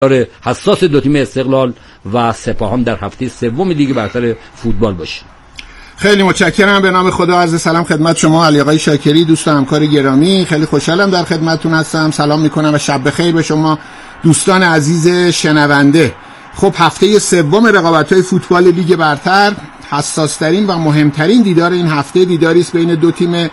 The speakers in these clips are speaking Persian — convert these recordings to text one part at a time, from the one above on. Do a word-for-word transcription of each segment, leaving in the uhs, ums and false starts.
حساس دو تیم استقلال و سپاهان در هفته سوم لیگ برتر فوتبال باشه. خیلی متشکرم. به نام خدا عرض سلام خدمت شما علی آقای شاکری، دوست و همکار گرامی. خیلی خوشحالم در خدمتتون هستم. سلام میکنم و شب بخیر به شما دوستان عزیز شنونده. خب هفته سوم رقابت‌های فوتبال لیگ برتر، حساس‌ترین و مهمترین دیدار این هفته دیداری است بین دو تیم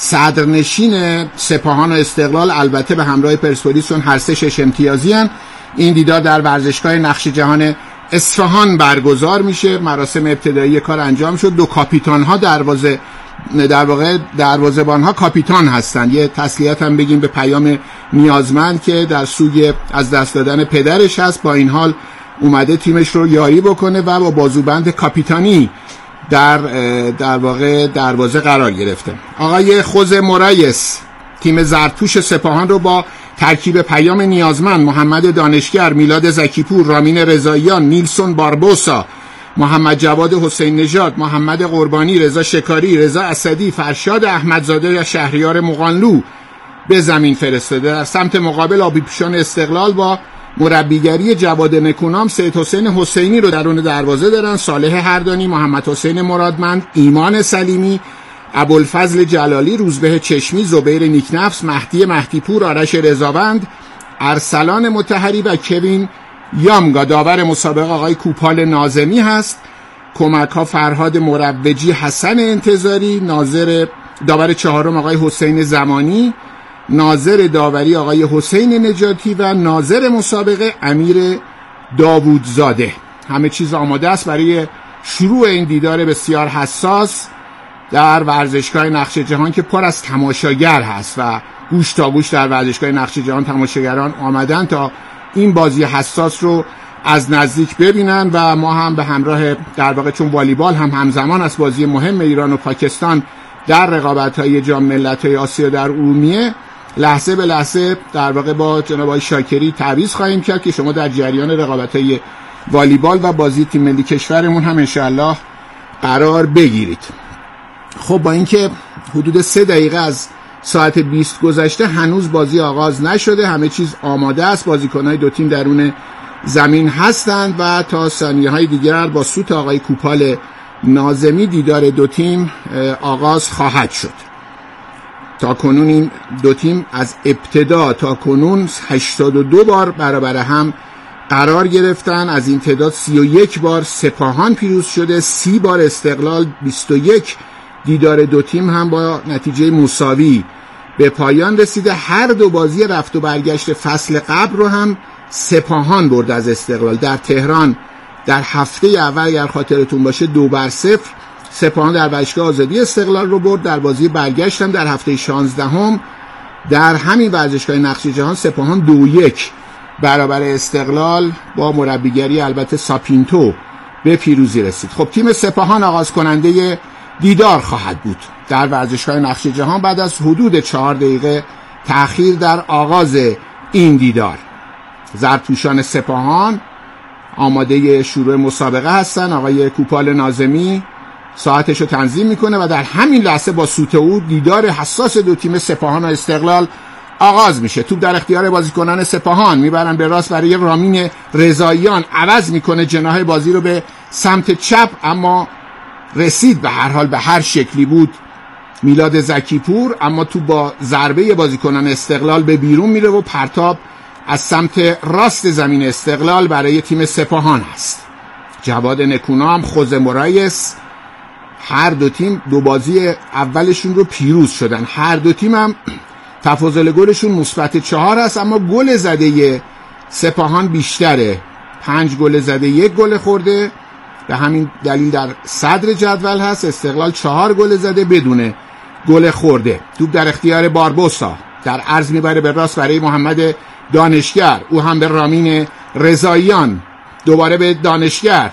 صدرنشین سپاهان و استقلال، البته به همراه پرسپولیس چون هر سه شش امتیازی هستند. این دیدار در ورزشگاه نقش جهان اصفهان برگزار میشه. مراسم ابتدایی کار انجام شد. دو کاپیتان ها دروازه در واقع دروازه‌بان ها کاپیتان هستند. یه تسلیت هم بگیم به پیام نیازمند که در سوی از دست دادن پدرش هست، با این حال اومده تیمش رو یاری بکنه و با بازوبند کاپیتانی در در واقع دروازه قرار گرفته. آقای خوزه مورایس تیم زرتوش سپاهان رو با ترکیب پیام نیازمند، محمد دانشگر، میلاد زکیپور، رامین رضاییان، نیلسون باربوسا، محمد جواد حسین نژاد، محمد قربانی، رضا شکاری، رضا اسدی، فرشاد احمدزاده یا شهریار مقانلو به زمین فرستاده. در سمت مقابل آبیپوشان استقلال با مربیگری جواد نکونام سید حسین حسینی رو درون دروازه دارن، صالح هردانی، محمد حسین مرادمند، ایمان سلیمی، ابوالفضل جلالی، روزبه چشمی، زبیر نیکنفس، مهدی مهدیپور، آرش رضاوند، ارسلان مطهری و کوین یامگا. داور مسابقه آقای کوپال ناظمی هست. کمک ها فرهاد مروجی، حسن انتظاری، ناظر داور چهارم آقای حسین زمانی، ناظر داوری آقای حسین نجاتی و ناظر مسابقه امیر داوودزاده. همه چیز آماده است برای شروع این دیدار بسیار حساس در ورزشگاه نقش جهان که پر از تماشاگر هست و گوش تا گوش در ورزشگاه نقش جهان تماشاگران آمدن تا این بازی حساس رو از نزدیک ببینن و ما هم به همراه در واقع چون والیبال هم همزمان است بازی مهم ایران و پاکستان در رقابت‌های جام ملت‌های آسیا در ارومیه، لحظه به لحظه در واقع با جناب آقای شاکری تعویض خواهیم کرد که شما در جریان رقابت‌های والیبال و بازی تیم ملی کشورمون هم انشاءالله قرار بگیرید. خب با اینکه حدود سه دقیقه از ساعت بیست گذشته هنوز بازی آغاز نشده، همه چیز آماده است، بازیکن‌های دو تیم درون زمین هستند و تا ثانیه‌های دیگر با سوت آقای کوپال ناظمی دیدار دو تیم آغاز خواهد شد. تا کنون این دو تیم از ابتدا تا کنون هشتاد و دو بار برابر هم قرار گرفتن. از این تعداد سی و یک بار سپاهان پیروز شده، سی بار استقلال، بیست و یک دیدار دو تیم هم با نتیجه مساوی به پایان رسیده. هر دو بازی رفت و برگشت فصل قبل رو هم سپاهان برد از استقلال. در تهران در هفته اول اگر خاطرتون باشه دو بر صفر سپاهان در ورزشگاه آزادی استقلال رو برد. در بازی برگشت هم در هفته شانزدهم در همین ورزشگاه نقش جهان سپاهان دو یک برابر استقلال با مربیگری البته ساپینتو به پیروزی رسید. خب تیم سپاهان آغاز کننده دیدار خواهد بود در ورزشگاه نقش جهان بعد از حدود چهار دقیقه تأخیر در آغاز این دیدار. زرتوشان سپاهان آماده شروع مسابقه هستن. آقای کوپال ناظمی ساعتش رو تنظیم میکنه و در همین لحظه با سوت او دیدار حساس دو تیم سپاهان و استقلال آغاز میشه. توپ در اختیار بازیکنان سپاهان، میبرن به راست برای رامین رضاییان، عوض میکنه جناح بازی رو به سمت چپ، اما رسید به هر حال به هر شکلی بود میلاد زکیپور، اما تو با ضربه بازیکنان استقلال به بیرون میره و پرتاب از سمت راست زمین استقلال برای تیم سپاهان است. جواد نکونام، خوزه مورایس، هر دو تیم دو بازی اولشون رو پیروز شدن. هر دو تیم هم تفاضل گلشون مثبت چهار است، اما گل زده سپاهان بیشتره، پنج گل زده یک گل خورده، به همین دلیل در صدر جدول هست. استقلال چهار گل زده بدون گل خورده. توپ در اختیار باربوسا، در عرض میبره به راست برای محمد دانشگر، او هم به رامین رضاییان، دوباره به دانشگر،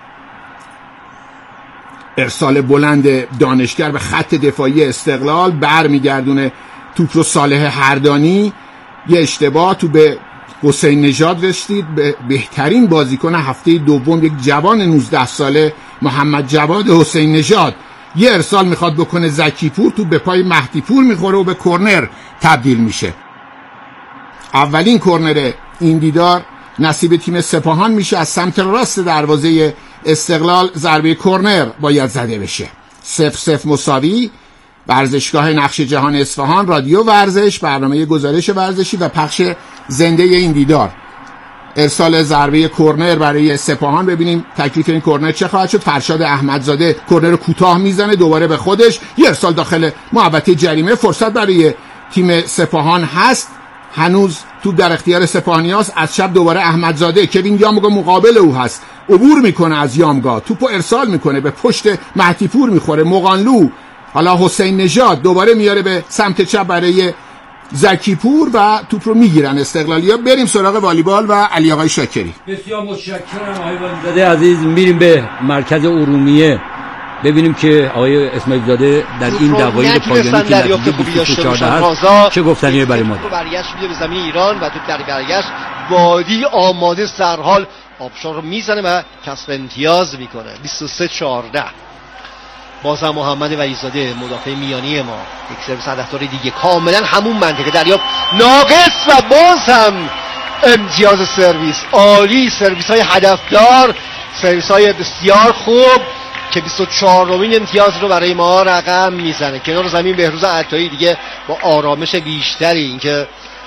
ارسال بلند دانشگر به خط دفاعی استقلال، برمیگردونه توپ رو صالح هردانی، یه اشتباه تو به حسین نژاد رسید، به بهترین بازیکن هفته دوم یک جوان نوزده ساله محمد جواد حسین نژاد، یه ارسال میخواد بکنه زکیپور، تو به پای مهدیپور میخوره و به کرنر تبدیل میشه. اولین کرنر این دیدار نصیب تیم سپاهان میشه. از سمت راست دروازه استقلال ضربه کرنر باید زده بشه. صفر صفر مساوی. ورزشگاه نقش جهان اصفهان، رادیو ورزش، برنامه گزارش ورزشی و پخش زنده این دیدار. ارسال ضربه کرنر برای سپاهان. ببینیم تکلیف این کرنر چه خواهد شد. فرشاد احمدزاده کرنر کوتاه میزنه دوباره به خودش. یه ارسال داخل محوطه جریمه. فرصت برای تیم سپاهان هست. هنوز توپ در اختیار سپاهانیاست. از چپ دوباره احمدزاده. کوین یامگا مقابل او هست. عبور میکنه از یامگا. توپو ارسال میکنه به پشت مهدی پور میخوره. مغانلو. حالا حسین نژاد دوباره میاره به سمت چپ برای زکی پور و توپ رو میگیرن استقلالیا. بریم سراغ والیبال و علی آقای شاکری. بسیار متشکرم آقای والیزاده عزیز. میریم به مرکز ارومیه ببینیم که آقای اسماعیل زاده در این دقایق پایانی که نتیجه بیست و چهار هست چه گفتنیه برای ما. برگشت میده به زمین ایران و توپ در برگشت وادی آماده سرحال آبشار رو میزنه و کسب امتیاز میکنه. بیست و سه چهارده. بازم محمد ولیزاده مدافع میانی ما یک سرویس هدفدار دیگه کاملا همون منطقه دریافت ناقص و باز هم امتیاز سرویس. عالی. سرویس های هدفدار، سرویس های بسیار خوب که بیست و چهارمین امتیاز رو برای ما رقم میزنه. کنار زمین بهروز عطایی دیگه با آرامش بیشتری، اینکه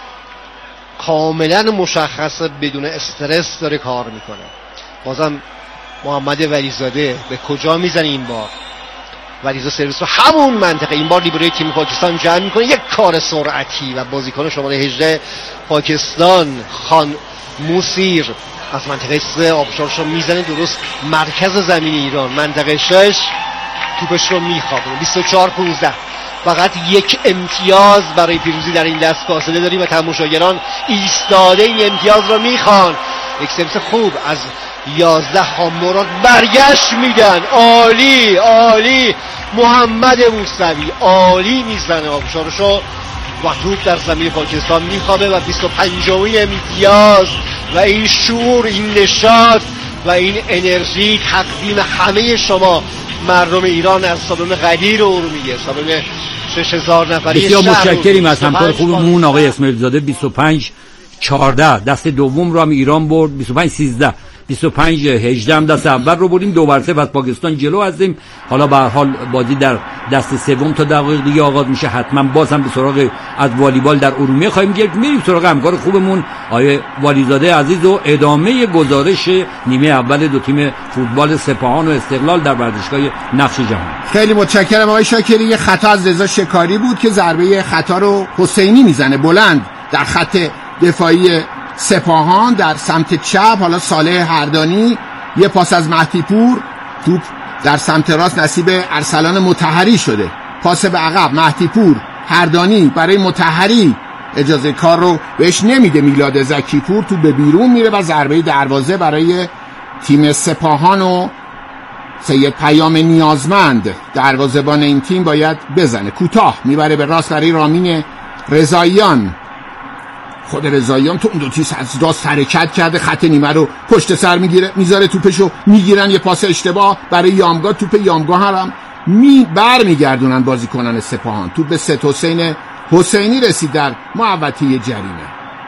کاملا مشخصه بدون استرس داره کار میکنه. بازم محمد ولیزاده به کجا میزنه این بار؟ ولیزا سرویس رو همون منطقه این بار لیبروی تیم پاکستان جمع میکنه. یک کار سرعتی و بازیکن شماره هجده پاکستان خان موسیر از منطقه سه آبشارش رو میزنه درست مرکز زمین ایران. منطقه شش توپش رو میخوابونه. بیست و چهار پانزده. فقط یک امتیاز برای پیروزی در این دست فاصله داریم و تماشاگران ایستاده این امتیاز رو میخوان. یک سرویس خوب از یازده خامورات برگشت میدن. عالی عالی. محمد موسوی عالی میزنه آبشارشو و توپ در زمین پاکستان میخوابه و بیست و پنجمین امتیاز و این شور، این نشاط و این انرژی تقدیم همه شما مردم ایران از سالن قدیر ارومیه، سالن شش هزار نفری. بسیار متشکریم از همکار خوبمون آقای اسماعیل زاده. بیست و پنج چهارده دست دوم رو هم ایران برد. بیست و پنج سیزده. بیست و پنج هجده هم دست اول رو بردیم. دو بر صفر از پاکستان جلو هستیم. حالا به هر حال بازی در دست سوم تا دقایق دیگه آغاز میشه. حتما باز هم به سراغ از والیبال در ارومیه خواهیم گرفت. میریم سراغ همکار خوبمون آقای والیزاده عزیز و ادامه گزارش نیمه اول دو تیم فوتبال سپاهان و استقلال در ورزشگاه نقش جهان. خیلی متشکرم آقای شاکری. یه خطا از رضا شکاری بود که ضربه خطا رو حسینی میزنه بلند در خط دفاعی سپاهان در سمت چپ. حالا صالح هردانی. یه پاس از مهدی پور. توپ در سمت راست نصیب ارسلان مطهری شده. پاس به عقب مهدی پور. هردانی برای مطهری اجازه کار رو بهش نمیده میلاد زکی پور. توپ به بیرون میره و ضربه دروازه برای تیم سپاهان و سید پیام نیازمند دروازه‌بان این تیم باید بزنه. کوتاه میبره به راست برای رامین رضاییان. خود رضاییان تو اون دو تیز از راست حرکت کرده. خط نیمه رو پشت سر میگیره میذاره توپشو میگیرن. یه پاس اشتباه برای یامگا. توپ یامگا هم می بر میگردونن بازیکنان سپاهان. توپ به ست حسین حسینی رسید در محوطه جریمه.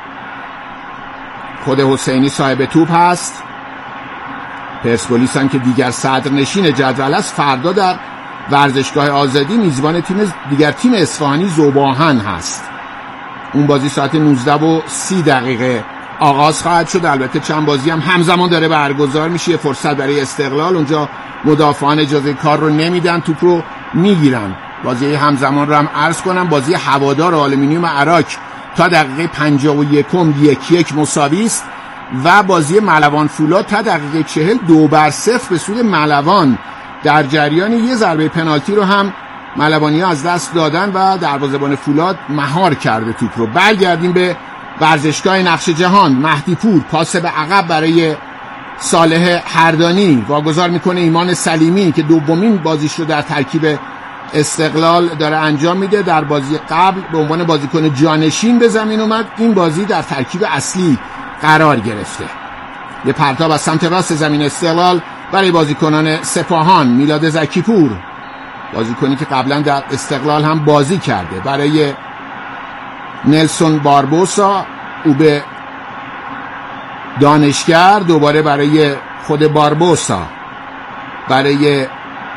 خود حسینی صاحب توپ هست. پرسپولیس هم که دیگر صدر نشین جدول است فردا در ورزشگاه آزادی میزبان تیم دیگر تیم اصفهانی ذوباهن هست. اون بازی ساعت نوزده و سی دقیقه آغاز خواهد شد. البته چند بازی هم همزمان داره برگزار میشه. یه فرصت برای استقلال. اونجا مدافعان اجازه کار رو نمیدن. توپ رو میگیرن. بازی همزمان رو هم عرض کنم. بازی هوادار آلومینیوم عراق تا دقیقه پنجاه و یکم یک یک مساوی است و بازی ملوان فولاد تا دقیقه چهل دو بر صفر به سود ملوان. در جریان یه ضربه پنالتی رو هم ملوانی‌ها از دست دادن و دروازه‌بان فولاد مهار کرده توپ رو. برگردیم به ورزشگاه نقش جهان. مهدی پور پاس به عقب برای صالح هردانی. واگذار میکنه ایمان سلیمی که دومین بازیش رو در ترکیب استقلال داره انجام میده. در بازی قبل به عنوان بازیکن جانشین به زمین اومد. این بازی در ترکیب اصلی قرار گرفته. یه پرتاب از سمت راست زمین استقلال برای بازیکنان سپاهان. میلاد زکی پور بازیکنی که قبلا در استقلال هم بازی کرده. برای نلسون باربوسا. او به دانشگر دوباره برای خود باربوسا، برای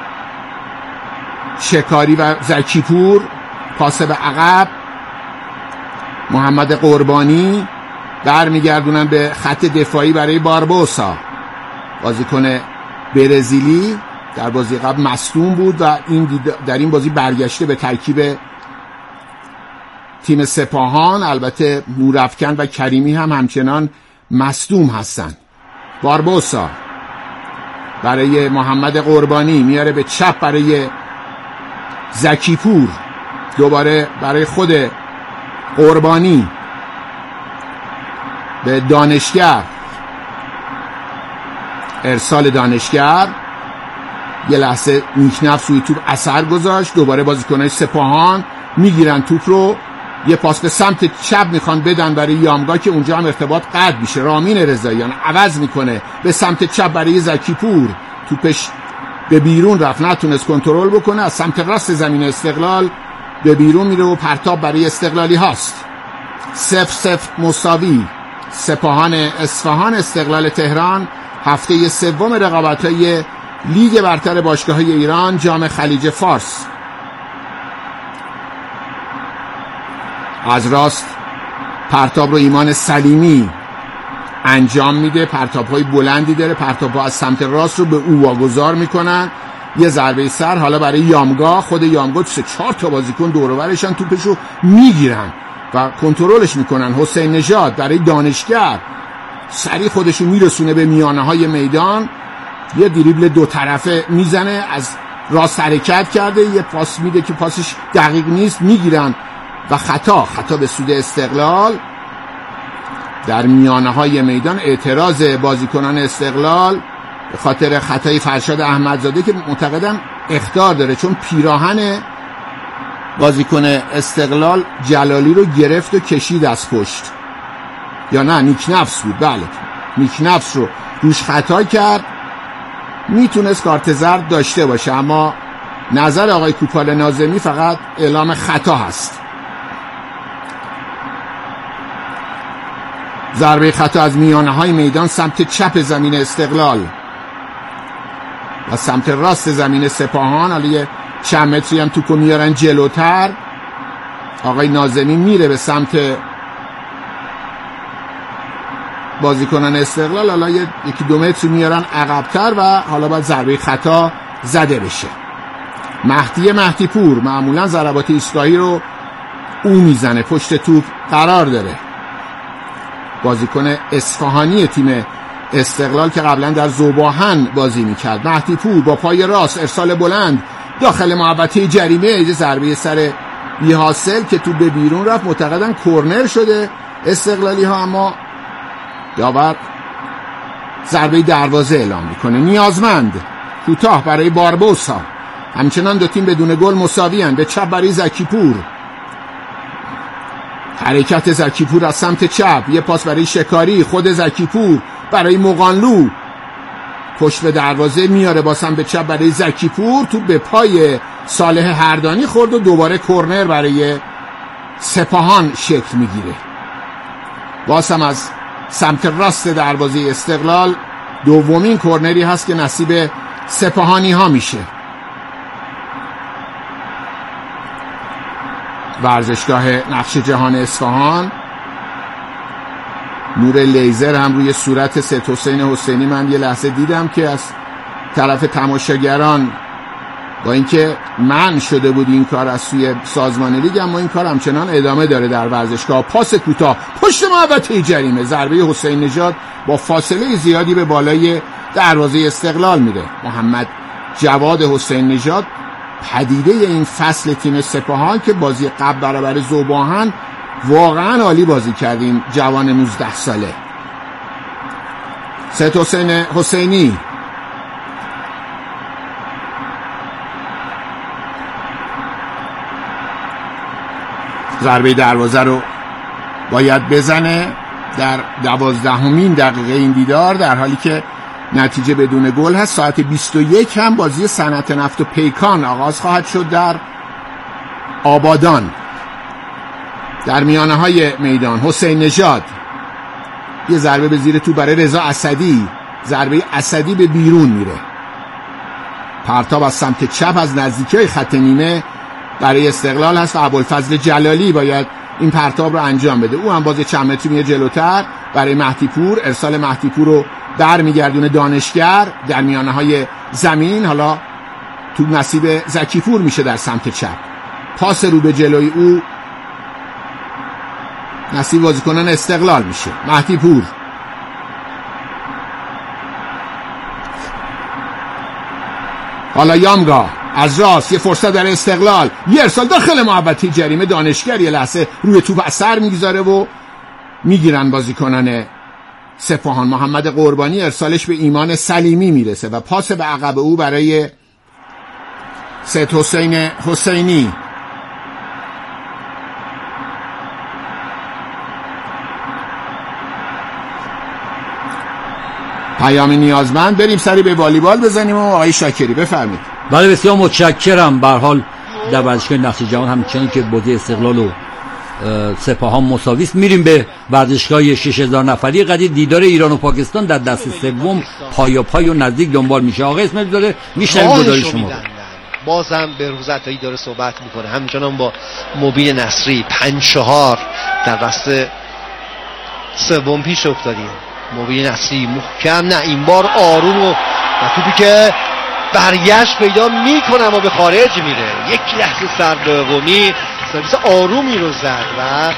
شکاری و زکیپور پاس به عقب، محمد قربانی برمیگردونن به خط دفاعی برای باربوسا، بازیکن برزیلی در بازی قبل مصدوم بود و این در این بازی برگشته به ترکیب تیم سپاهان. البته نورافکن و کریمی هم همچنان مصدوم هستن. باربوسا برای محمد قربانی میاره به چپ برای زکیپور، دوباره برای خود قربانی به دانشگر، ارسال دانشگر، یه لحظه نیکنفس روی توپ اثر گذاشت، دوباره بازیکنای سپاهان میگیرن توپ رو، یه پاس به سمت چپ میخوان بدن برای یامگا که اونجا هم ارتباط قطع میشه. رامین رضاییان عوض میکنه به سمت چپ برای زکیپور، توپش به بیرون رفت، نتونست کنترل بکنه، از سمت راست زمین استقلال به بیرون میره و پرتاب برای استقلالی هاست. صفر صفر مساوی. سپاهان اصفهان استقلال تهران، هفته سوم رقابت‌های لیگ برتر باشگاه‌های ایران جام خلیج فارس. از راست پرتاب رو ایمان سلیمی انجام میده، پرتاب‌های بلندی داره، پرتاب‌ها از سمت راست رو به او واگذار میکنن، یه ضربه سر حالا برای یامگا، خود یامگا سه چهار تا بازیکن دور و برشن توپش رو میگیرن و کنترلش میکنن. حسین نژاد برای دانشگر سریع خودش رو میرسونه به میانه های میدان، یه دریبل دو طرفه میزنه، از راست حرکت کرده، یه پاس میده که پاسش دقیق نیست، میگیرن و خطا خطا به سود استقلال در میانه های میدان. اعتراض بازیکنان استقلال به خاطر خطای فرشاد احمدزاده که معتقدم اخطار داره، چون پیراهن بازیکن استقلال جلالی رو گرفت و کشید از پشت، یا نه نیکنفس بود، بله نیکنفس رو روش خطا کرد، میتونست کارت زرد داشته باشه، اما نظر آقای کوپال ناظمی فقط اعلام خطا هست. ضربه خطا از میانه های میدان سمت چپ زمین استقلال و سمت راست زمین سپاهان. حالا یه چند متری هم توپو میارن جلوتر، آقای ناظمی میره به سمت بازیکنان استقلال، حالا یکی دو متری میارن عقبتر و حالا باید ضربه خطا زده بشه. مهدی مهدی پور معمولا ضربات ایستگاهی رو او میزنه، پشت توپ قرار داره، بازیکن اصفهانی تیم استقلال که قبلا در ذوباهن بازی میکرد. مهدی پور با پای راست ارسال بلند داخل محوطه جریمه، یه ضربه سر بی حاصل که تو به بیرون رفت، معتقدن کورنر شده استقلالی ها، اما داور ضربه دروازه اعلام میکنه. نیازمند کوتاه برای باربوسا، همچنان دو تیم بدون گل مساوی اند. به چپ برای زکیپور، حرکت زکیپور از سمت چپ، یه پاس برای شکاری، خود زکیپور برای مقانلو، پشت به دروازه میاره باسم به چپ برای زکیپور، تو به پای صالح هردانی خورد و دوباره کورنر برای سپاهان شکل میگیره. باسم از سمت راست دروازه استقلال دومین کورنری هست که نصیب سپاهانی ها میشه. ورزشگاه نقش جهان اصفهان، نور لیزر هم روی صورت سید حسین حسینی من یه لحظه دیدم که از طرف تماشاگران، با اینکه منع شده بود این کار از سوی سازمان لیگ، اما این کار همچنان ادامه داره در ورزشگاه. پاس کوتاه پشت محوطه جریمه، ضربه حسین نژاد با فاصله زیادی به بالای دروازه استقلال میره. محمد جواد حسین نژاد پدیده این فصل تیم سپاهان که بازی قبل برابر ذوباهن واقعا عالی بازی کردیم، جوان نوزده ساله. سید حسین حسینی ضربه دروازه رو باید بزنه در دوازدهمین دقیقه این دیدار، در حالی که نتیجه بدون گل هست. ساعت بیست و یک هم بازی صنعت نفت و پیکان آغاز خواهد شد در آبادان. در میانه های میدان حسین نژاد یه ضربه به زیر تو برای رضا اسدی، ضربه اسدی به بیرون میره. پرتاب از سمت چپ از نزدیکی خط نیمه برای استقلال هست و ابوالفضل جلالی باید این پرتاب رو انجام بده. او هم باز چند متری میره جلوتر برای مهدی پور، ارسال مهدی پور رو در میگردونه دانشگر در میانه های زمین. حالا تو نصیب زکی پور میشه در سمت چپ. پاس رو به جلوی او نصیب بازیکنان استقلال میشه. مهدی پور حالا یامگا از راست، یه فرصت در استقلال، یه ارسال داخل محوطه جریمه. دانشگر یه لحظه روی توپ اثر میگذاره و میگیرن بازیکنان سپاهان. محمد قربانی ارسالش به ایمان سلیمی میرسه و پاس به عقب او برای سید حسین حسینی. پیام نیازمند. بریم سری به والیبال بزنیم و آقای شاکری بفرمایید. بله بسیار متشکرم. به هر حال در ورزشگاه نقش جهان همچنین که بازی استقلال و سپاهان مساوی است، میریم به ورزشگاه شش هزار نفری قدید. دیدار ایران و پاکستان در دست سوم پایا پای و نزدیک دنبال میشه. آقای اسماعیل داره میشنویم گزارش شما. بازم بهروز عطایی داره صحبت میکنه، همچنان با مبین نصری. پنج چهار در دست سوم پیش افتادیم. مبین نصری محکم، نه این بار آروم و توپی که برگشت پیدا میکنم و به خارج میره. یک لحظه سردرگمی سرویس آرومی رو زد و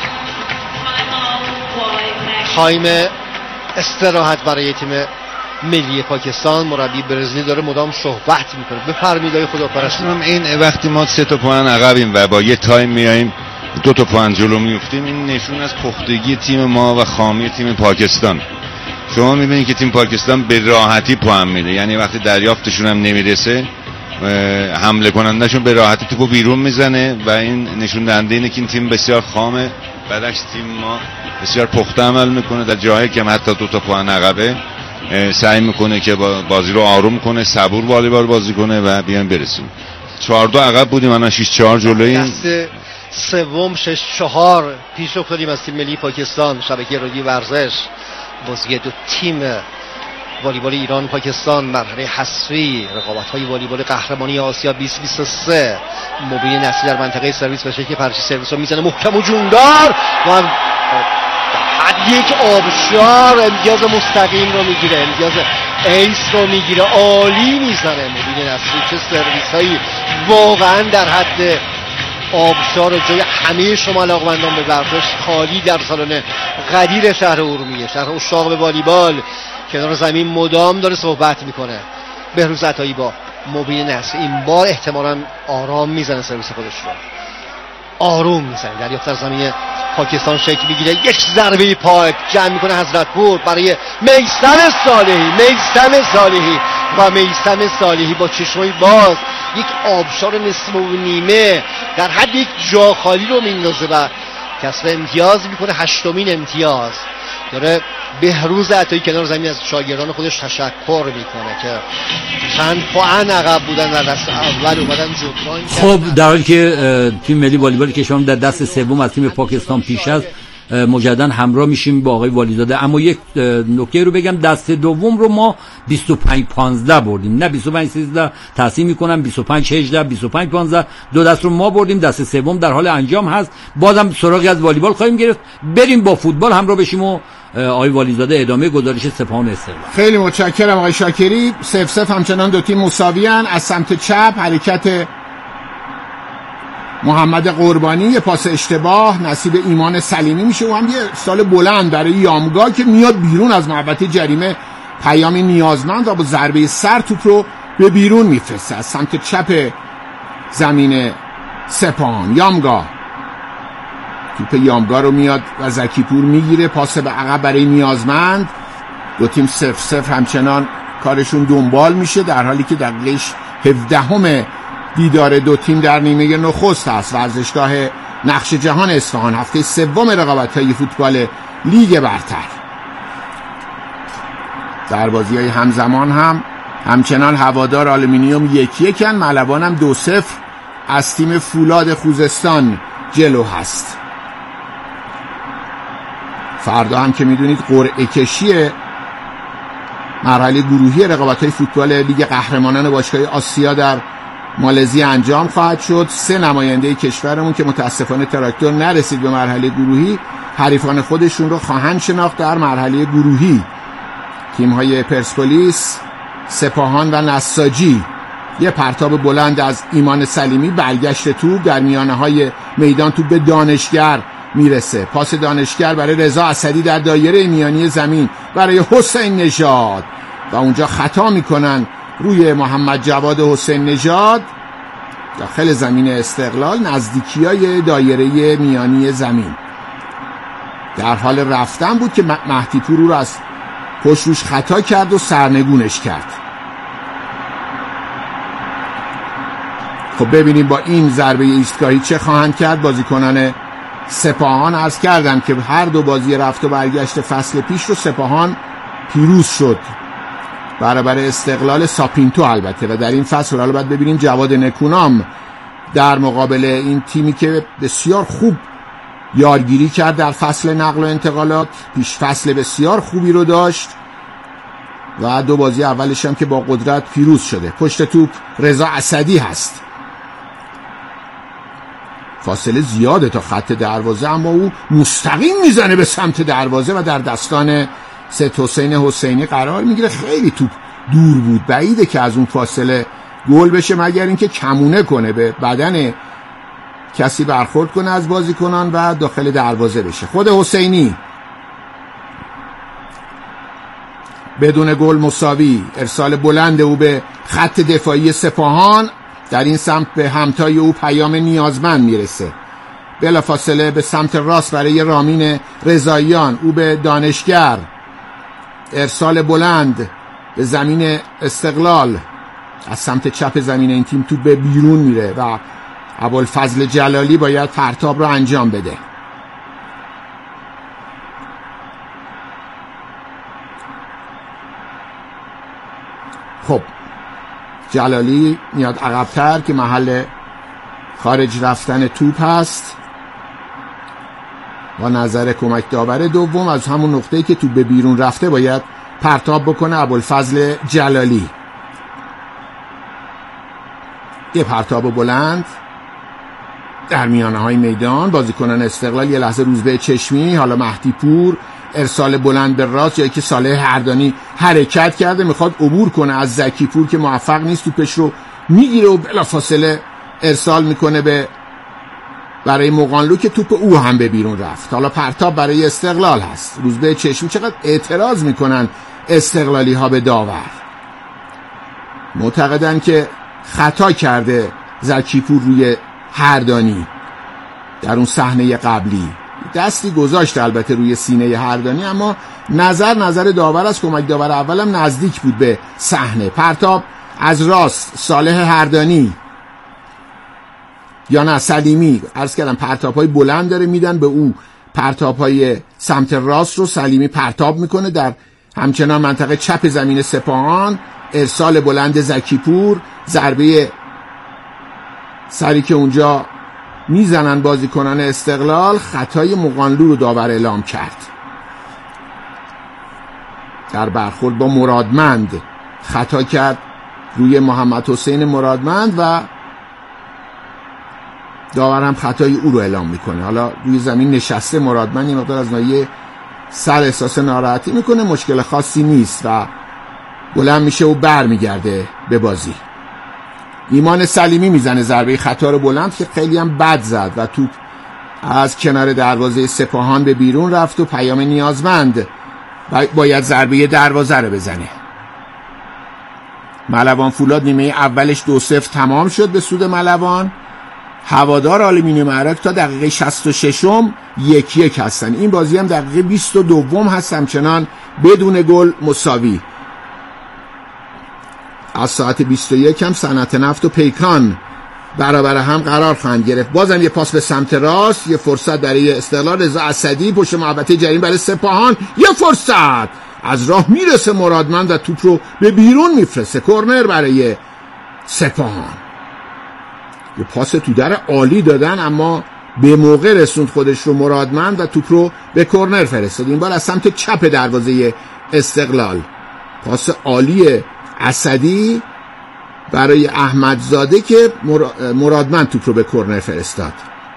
تایم استراحت برای تیم ملی پاکستان. مربی برزیلی داره مدام صحبت میکنه. بفرمایید آقای خداپرست. این وقتی ما سه تا پوان عقبیم و با یه تایم میایم دو تا پوان جلو میفتیم، این نشون از پختگی تیم ما و خامی تیم پاکستان. شما میبینید که تیم پاکستان به راحتی پوان میده، یعنی وقتی دریافتشون هم نمیرسه حمله کنندشون به راحتی توپو بیرون میزنه و این نشون دهنده اینه که این تیم بسیار خامه. بعدش تیم ما بسیار پخته عمل میکنه، در جاهایی که حتی دو تا پوان عقبه سعی میکنه که بازی رو آروم کنه، صبور والیبال بازی کنه و بیان برسیم. چهار دو عقب بودیم، الان شش چهار جلوییم. سوم شش چهار پیش افتادیم از تیم ملی پاکستان. شبکه رادیو ورزش بازی دو تیم والیبال ایران پاکستان مرحله حذفی رقابت‌های والیبال قهرمانی آسیا بیست بیست و سه. مبین نصری در منطقه سرویس به شکل پرچی سرویس رو میزنه محکم و جوندار و حد یک آبشار امتیاز مستقیم رو میگیره، امتیاز ایس رو میگیره. عالی میزنه مبین نصری، چه سرویس‌هایی واقعا در حد آبشار جای همه شما علاقه‌مندان به ورزش خالی در سالن قدیر شهر ارومیه. شهر اشاق به والیبال کنار زمین مدام داره صحبت میکنه. بهروز عطایی با مبین نصری این بار احتمالاً آرام میزنه سرویس خودش رو، آروم میزنه. دریافت در زمین پاکستان شکل میگیره. یک ضربه پاک جمع میکنه حضرتپور برای میثم صالحی. میثم صالحی و میثم صالحی با چشمای باز یک آبشار نصف و نیمه در حد یک جا خالی رو میندازه و کسب امتیاز میکنه. هشتمین امتیاز داره بهروز عطایی کنار زمین از شاگردان خودش تشکر میکنه که چند پوان عقب بودن در دست اول اومدن جبران کردن. خب در حالی که تیم ملی والیبال کشور در دست سوم از تیم پاکستان پیش است، مجددا همراه میشیم با آقای والیزاده. اما یک نکته رو بگم، دست دوم رو ما بیست و پنج پانزده بردیم، نه بیست و پنج سیزده. تصحیح میکنم بیست و پنج هجده بیست و پنج پانزده. دو دست رو ما بردیم، دست سوم در حال انجام هست. بازم سراغی از والیبال خواهیم گرفت. بریم با فوتبال همراه بشیم و آقای والیزاده ادامه گزارش سپاهان استقلال. خیلی متشکرم آقای شاکری. صفر صفر همچنان دو تیم مساوی ان. از سمت چپ حرکت محمد قربانی، یه پاس اشتباه نصیب ایمان سلیمی میشه و هم یه سال بلند برای یامگا که میاد بیرون از محوطه جریمه. پیام نیازمند و با ضربه سر توپ رو به بیرون میفرسته از سمت چپ زمین سپاهان. یامگا، توپ یامگا رو میاد و زکی پور میگیره. پاس به عقب برای نیازمند. دو تیم صفر صفر همچنان کارشون دنبال میشه، در حالی که دقیقه هفدهم دیدار دو تیم در نیمه نخست است. ورزشگاه نقش جهان اصفهان، هفته سوم رقابت‌های فوتبال لیگ برتر. در بازی‌های همزمان هم همچنان هوادار آلومینیوم یک یکن. ملوان هم دو صفر از تیم فولاد خوزستان جلو هست. فردا هم که میدونید قرعه کشی مرحله گروهی رقابت‌های فوتبال لیگ قهرمانان باشگاه آسیا در مالزی انجام خواهد شد. سه نماینده کشورمون که متاسفانه تراکتور نرسید به مرحله گروهی، حریفان خودشون رو خواهند شناخت در مرحله گروهی. تیم‌های پرسپولیس، سپاهان و نساجی. یه پرتاب بلند از ایمان سلیمی، برگشت توپ در میانه‌های میدان، توپ به دانشگر میرسه، پاس دانشگر برای رضا اسدی در دایره میانی زمین برای حسین نژاد و اونجا خطا میکنن روی محمد جواد حسین نژاد داخل زمین استقلال، نزدیکی‌های دایره میانی زمین. در حال رفتن بود که مهدی پور رو از پشت روش خطا کرد و سرنگونش کرد. خب ببینیم با این ضربه ایستگاهی چه خواهند کرد بازیکنان سپاهان. عرض کردم که هر دو بازی رفت و برگشت فصل پیش رو سپاهان پیروز شد برابر استقلال ساپینتو البته، و در این فصل حالا باید ببینیم جواد نکونام در مقابل این تیمی که بسیار خوب یارگیری کرد در فصل نقل و انتقالات، پیش فصل بسیار خوبی رو داشت و دو بازی اولش هم که با قدرت پیروز شده. پشت توپ رضا اسدی هست، فاصله زیاده تا خط دروازه، اما او مستقیم میزنه به سمت دروازه و در دستان سید حسین حسینی قرار میگیره. خیلی توپ دور بود، بعیده که از اون فاصله گل بشه مگر اینکه کمونه کنه، به بدن کسی برخورد کنه از بازیکنان و داخل دروازه بشه. خود حسینی بدون گل مساوی. ارسال بلند او به خط دفاعی سپاهان، در این سمت به همتای او پیام نیازمند میرسه، بلافاصله به سمت راست برای رامین رضاییان، او به دانشگر. ارسال بلند به زمین استقلال، از سمت چپ زمین این تیم تو به بیرون میره و ابوالفضل جلالی باید پرتاب رو انجام بده. خب جلالی میاد عقب‌تر که محل خارج رفتن توپ هست و نظر کمک داور دوم از همون نقطه‌ای که توپ به بیرون رفته باید پرتاب بکنه ابوالفضل جلالی. یه پرتاب بلند در میانه‌های میدان، بازیکنان استقلال یه لحظه روزبه چشمی، حالا مهدی پور، ارسال بلند به راست، جایی که صالح هردانی حرکت کرده میخواد عبور کنه از زکی پور که موفق نیست، توپش رو میگیره و بلافاصله ارسال میکنه به برای مقانلو که توپ او هم به بیرون رفت. حالا پرتاب برای استقلال هست. روزبه چشمی چقدر اعتراض میکنن استقلالی ها به داور، معتقدن که خطا کرده زکی پور روی هردانی در اون صحنه قبلی، دستی گذاشت البته روی سینه هردانی، اما نظر نظر داور از کمک داور اولم نزدیک بود به صحنه. پرتاب از راست، صالح هردانی یا نه سلیمی، عرض کردم پرتاب های بلند داره میدن به او، پرتاب های سمت راست رو سلیمی پرتاب میکنه در همچنان منطقه چپ زمین سپاهان. ارسال بلند زکی پور، ضربه سری که اونجا میزنن بازیکنان استقلال، خطای مقانلو رو داور اعلام کرد در برخورد با مرادمند، خطا کرد روی محمد حسین مرادمند و داور هم خطای او رو اعلام میکنه. حالا روی زمین نشسته مرادمند، یه مقدار از ناحیه سر احساس ناراحتی میکنه، مشکل خاصی نیست و بلند میشه و بر میگرده به بازی. ایمان سلیمی میزنه ضربه خطا رو بلند که خیلی هم بد زد و توپ از کنار دروازه سپاهان به بیرون رفت و پیام نیازمند باید ضربه دروازه رو بزنه. ملوان فولاد نیمه اولش دو صفر تمام شد به سود ملوان. هوادار آلومینیوم عراق تا دقیقه شصت و ششم یک یک هستن. این بازی هم دقیقه بیست و دوم هست همچنان بدون گل مساوی. از ساعت بیست و یک هم صنعت نفت و پیکان برابر هم قرار خواهند گرفت. بازم یه پاس به سمت راست، یه فرصت برای استقلال، رضا اسدی پشت محوطه جریمه برای سپاهان، یه فرصت از راه میرسه مرادمند و توپ رو به بیرون میفرسته. کورنر برای سپاهان. یه پاس تو در عالی دادن اما به موقع رسوند خودش رو مرادمند و توپ رو به کرنر فرستاد. این بار از سمت چپ دروازه استقلال پاس عالی اسدی برای احمدزاده که مرادمند توپ رو به کرنر فرستاد.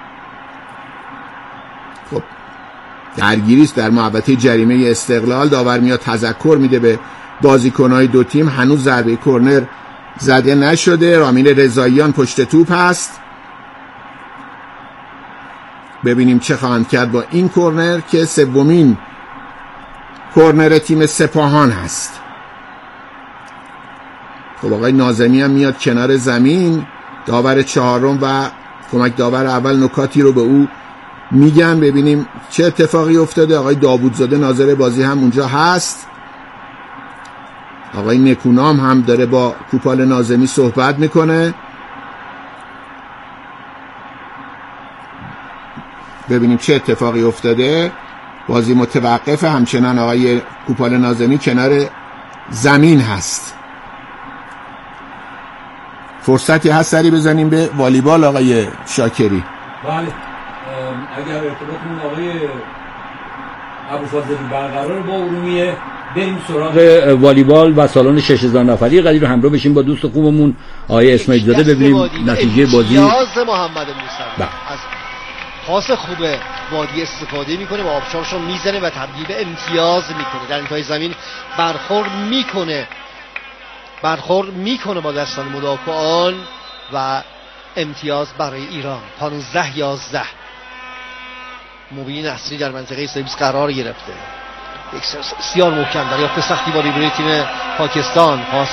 خب درگیری است در محوطه جریمه استقلال. داور میاد تذکر میده به بازیکن‌های دو تیم. هنوز ضربه کرنر زده نشده. رامین رضاییان پشت توپ هست. ببینیم چه خواهند کرد با این کرنر که سومین کرنر تیم سپاهان هست. خب آقای ناظمی هم میاد کنار زمین. داور چهارم و کمک داور اول نکاتی رو به او میگن. ببینیم چه اتفاقی افتاده. آقای داوودزاده ناظر بازی هم اونجا هست. آقای نکونام هم داره با کوپال ناظمی صحبت میکنه. ببینیم چه اتفاقی افتاده. بازی متوقف. همچنان آقای کوپال ناظمی کنار زمین هست. فرصتی هست سری بزنیم به والیبال آقای شاکری. بله اگر ارتباطمون آقای ابوالفضلی برقرار با ارومیه بریم سراغ والیبال و سالن شش هزار نفری قدیر رو همراه بشیم با دوست خوبمون آقای اسماعیل زاده ببینیم نتیجه بازی. یاز محمد موسوی از پاس خوب وادی استفاده میکنه و آبشارش رو میزنه و تبدیل به امتیاز میکنه. در انتهای زمین برخورد میکنه برخورد میکنه با دستان مدافعان و امتیاز برای ایران. پانزده یازده مبین نصری در منطقه سرویس قرار گرفته. یک بسیار محکم دریافت سختی با روی تیم پاکستان. پاس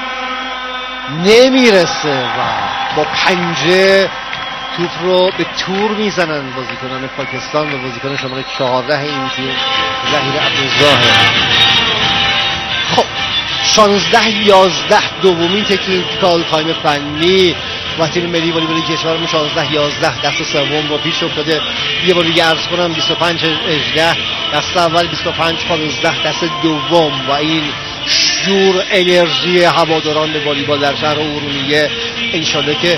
نمیرسه و با پنجه توپ رو به تور میزنن بازیکنان پاکستان و بازیکن شماره چهارده این تیم ظهیر عبدالظاهر. خب شانزده یازده دومین تکنیکال تایم فنی و تیم ملی والیبال کشورمون شانزده یازده دست سوم رو پیش افتاده. یه بار دیگه عرض کنم بیست و پنج هجده دست اول، بیست و پنج پانزده دست دوم و این شور انرژی هواداران به والیبال در شهر ارومیه انشالله که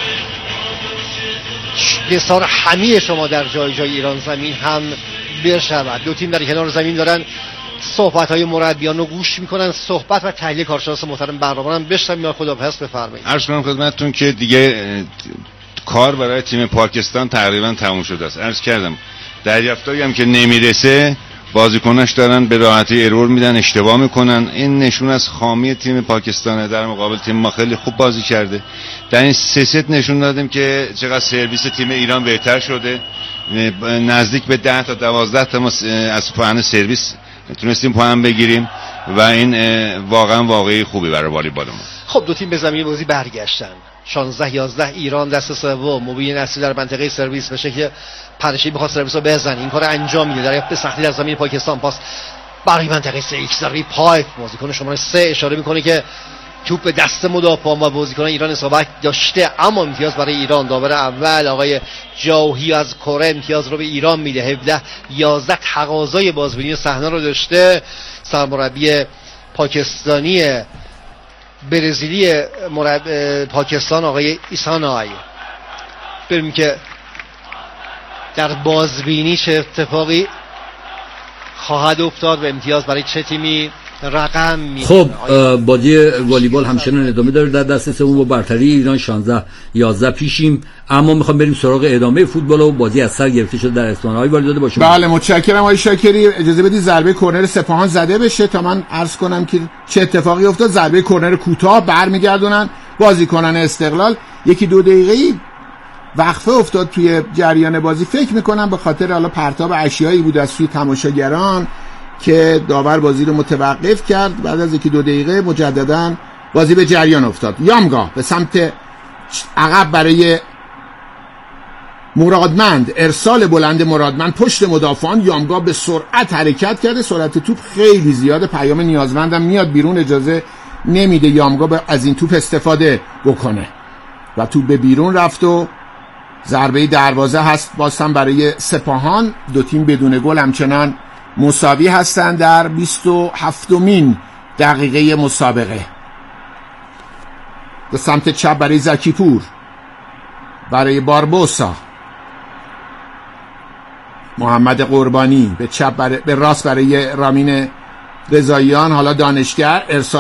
بسیار همه شما در جای جای ایران زمین هم برشود. دو تیم در کنار زمین دارن صحبت های مربیان رو گوش میکنن. صحبت و تحلیل کارشناس محترم برنامه هم بشنویم. یا خداحافظ بفرمایید. عرض کنم خدمتتون که دیگه کار برای تیم پاکستان تقریبا تموم شده است. عرض کردم دریافتایی هم که نمیرسه بازیکناش دارن به راحتی ارور میدن، اشتباه میکنن. این نشون از خامی تیم پاکستانه. در مقابل تیم ما خیلی خوب بازی کرده. در این سه ست نشون دادیم که چقدر سرویس تیم ایران بهتر شده. نزدیک به ده تا دوازده تا ما از پوان سرویس تونستیم پوان بگیریم و این واقعا واقعی خوبی برای والیبال ما. خب دو تیم به زمین بازی برگشتن. شانزده یازده ایران دست سوم. مبین نصری در منطقه سرویس به شکل پرشی میخواد سرویس رو بزنه. این کار انجام میده. دریافت سختی در زمین پاکستان. پاس برای منطقه سه ایکس ضربه پایپ. بازیکن شماره سه اشاره میکنه که توپ به دست مدافعان و بازیکنان ایران اصابت داشته، اما امتیاز برای ایران. داور اول آقای جوهی از کره امتیاز رو به ایران میده. هفده یازده تقاضای بازبینی صحنه رو داشته. سرمربی پاکستانی برزیلی مرب... پاکستان آقای ایسانای. بریم که در بازبینی چه اتفاقی خواهد افتاد و امتیاز برای چه تیمی رقم می. خب بازی والیبال همچنان ادامه داره. در دست سوم با برتری ایران شانزده یازده پیشیم، اما میخوام بریم سراغ ادامه فوتبال و بازی از سر گرفته شده در استان های والیداده باشه. بله متشکرم آقای شاکری. اجازه بدید ضربه کرنر سپاهان زده بشه تا من عرض کنم که چه اتفاقی افتاد. ضربه کرنر کوتاه برمیگردونن بازیکنان استقلال. یکی دو دقیقه‌ای وقفه افتاد توی جریان بازی. فکر میکنم به خاطر حالا پرتاب اشیایی بود از سوی تماشاگران که داور بازی رو متوقف کرد. بعد از یکی دو دقیقه مجددا بازی به جریان افتاد. یامگا به سمت عقب برای مرادمند. ارسال بلند مرادمند پشت مدافعان. یامگا به سرعت حرکت کرده. سرعت توپ خیلی زیاده. پیام نیازمندم میاد بیرون. اجازه نمیده یامگا از این توپ استفاده بکنه و توپ به بیرون رفت و ضربه دروازه هست باز هم برای سپاهان. دو تیم بدون گل همچنان مساوی هستند در بیست و هفتمین دقیقه مسابقه. به سمت چپ برای زکیپور، برای باربوسا. محمد قربانی، به چپ برای به راست برای رامین رضاییان، حالا دانشگر ارسال